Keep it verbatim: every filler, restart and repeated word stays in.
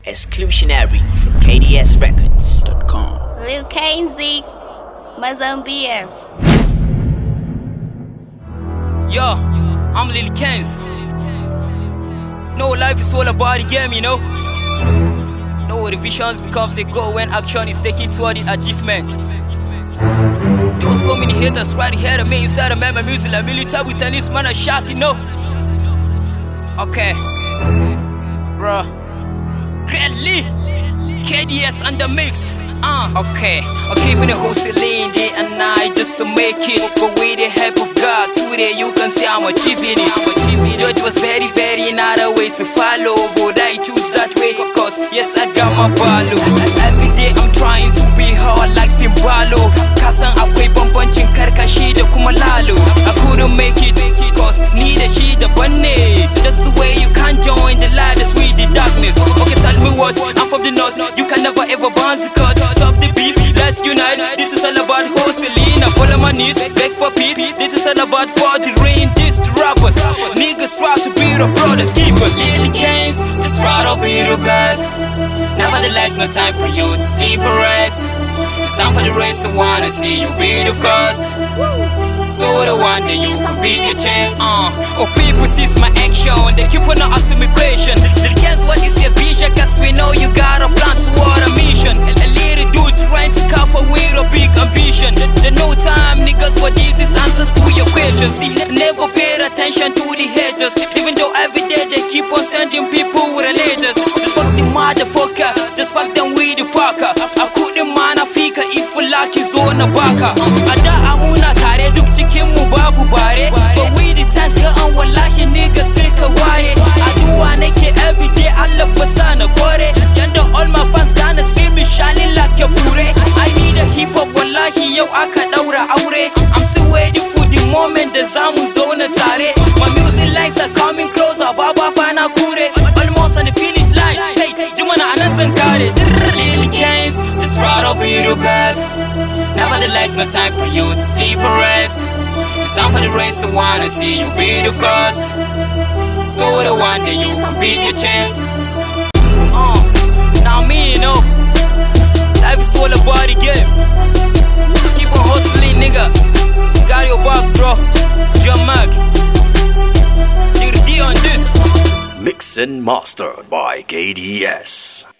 Exclusionary from K D S Records dot com. Lil Kane-Z, Mozambique. Yo, I'm Lil Kane-Z. No, life is all about the game, you know. No, the visions becomes a goal when action is taken toward the achievement. There were so many haters right here to me inside of my music like military with tennis man a shot, you know. Okay, bruh. Greatly, K D S undermixed. Uh, okay, I'm keeping it hustling day and night just to make it. But with the help of God, today you can see I'm achieving it. I'm achieving it. It was very, very not a way to follow, but I choose that way, cause yes, I got my ballo. Every day I'm trying to be hard like Timbalo. Kasan akwai bambancin karkashi da kuma lalo. I couldn't make it, cause ni da shi daban ne. Just the way you can't join the ladder with the darkness. Okay, tell me what, I'm from the north, you can never ever bounce the cut. Stop the beef, let's unite. This is all about hustling. I fall on my knees, beg for peace. This is all about for the rain, this the rappers. Niggas try to be the brothers keepers. Lil Kane-Z, just try to be the best. Nevertheless, no time for you to sleep or rest. It's time for the rest to wanna see you be the first. So the one that you can beat your chest. Uh, oh, people sees my action, they keep on asking me question. Lil Kane-Z, what is your vision? Cause we know you got a plan toward a mission. A little dude trying to couple with a big ambition. There's no time, niggas, what this is answers to your questions. See, never paid attention to the haters, even though every day they keep on sending people with the letters. Just fuck the motherfucker, just fuck them with the parker. I couldn't man Africa if you like his own a baka. Ada amuna tare duk cikin mu babu bare. But we the times ga an wallahi niggas sai ka ware. Aduwa nake every day Allah fa sana kore. Yanda all my fans gonna see me shining like a fure. I need a hip hop wallahi yau aka daura aure. I'm still waiting for the moment da zamu zauna tare. My music lines are coming closer, baba fa na kure. Almost on the finish line. Hey, jimana anan zan kare. Lil Kane-Z, just try to be the best. Nevertheless, no time for you to sleep or rest. It's time for the rest to wanna see you be the first. So the one that you can beat your chest. Uh, now me, you know, life is all about the game. Keep on hustling, nigga. Got your back, bro. John Mac. You're the D on this. Mixed and mastered by K D S.